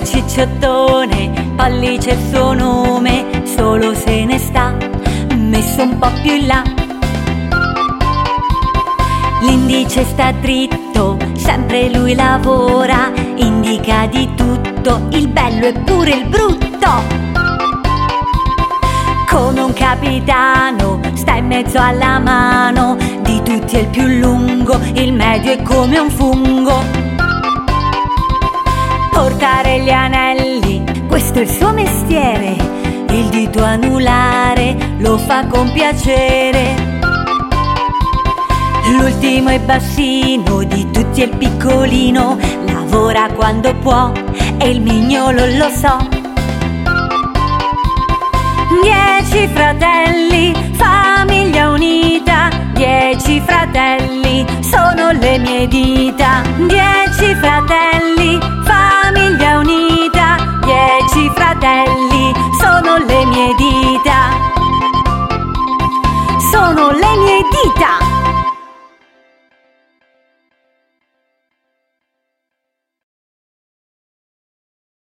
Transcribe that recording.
cicciottone, pollice il suo nome, solo se ne sta messo un po' più in là. L'indice sta dritto, sempre lui lavora, indica di tutto, il bello e pure il brutto. Come un capitano, sta in mezzo alla mano, di tutti è il più lungo, il medio è come un fungo. Portare gli anelli, questo è il suo mestiere, il dito anulare lo fa con piacere. L'ultimo è bassino, di tutti è il piccolino, lavora quando può e il mignolo lo so. 10 fratelli, famiglia unita, 10 fratelli, sono le mie dita. 10 fratelli, famiglia unita, 10 fratelli, sono le mie dita. Sono le mie dita.